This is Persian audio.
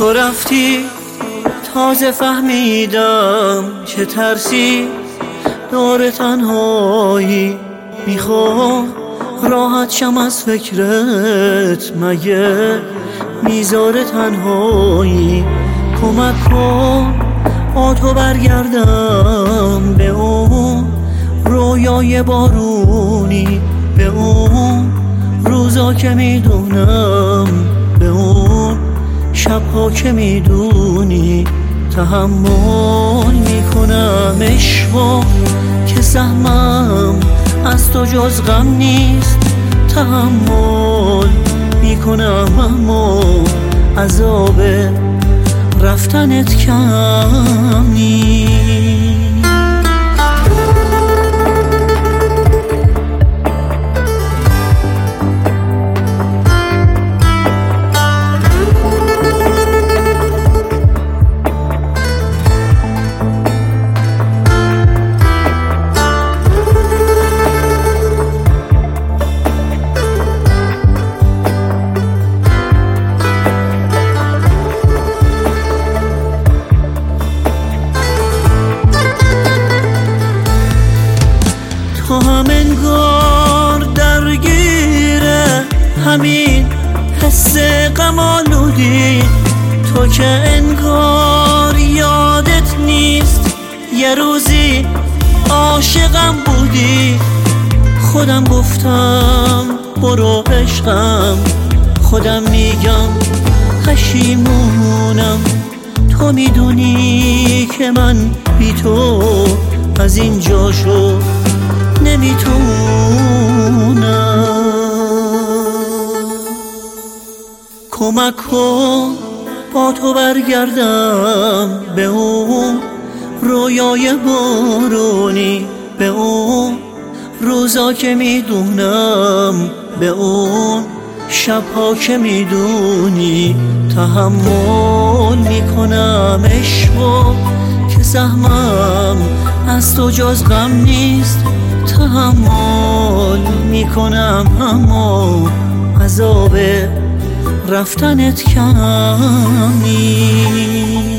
تو رفتی تازه فهمیدم چه ترسی دور تنهایی. میخوام راحت شم از فکرت، مگه میذاره تنهایی؟ کمک کن با تو برگردم به اون رویای بارونی، به اون روزا که میدونم، به اون شبها که میدونی. تحمل میکنم عشقا که سهمم از تو جز غم نیست. تحمل میکنم اما عذاب رفتنت کم نیست. تو هم انگار درگیره همین حس غم آلودی، تو که انگار یادت نیست یه روزی عاشقم بودی. خودم گفتم برو عشقم، خودم میگم پشیمونم. تو میدونی که من بی تو از این جا شو نمیتونم. کمک کن با تو برگردم به اون رویای بارونی، به اون روزا که میدونم، به اون شبها که میدونی. تحمل میکنم عشقا که سهمم از تو جز غم نیست. تحمل میکنم اما عذاب رفتنت کم نیست.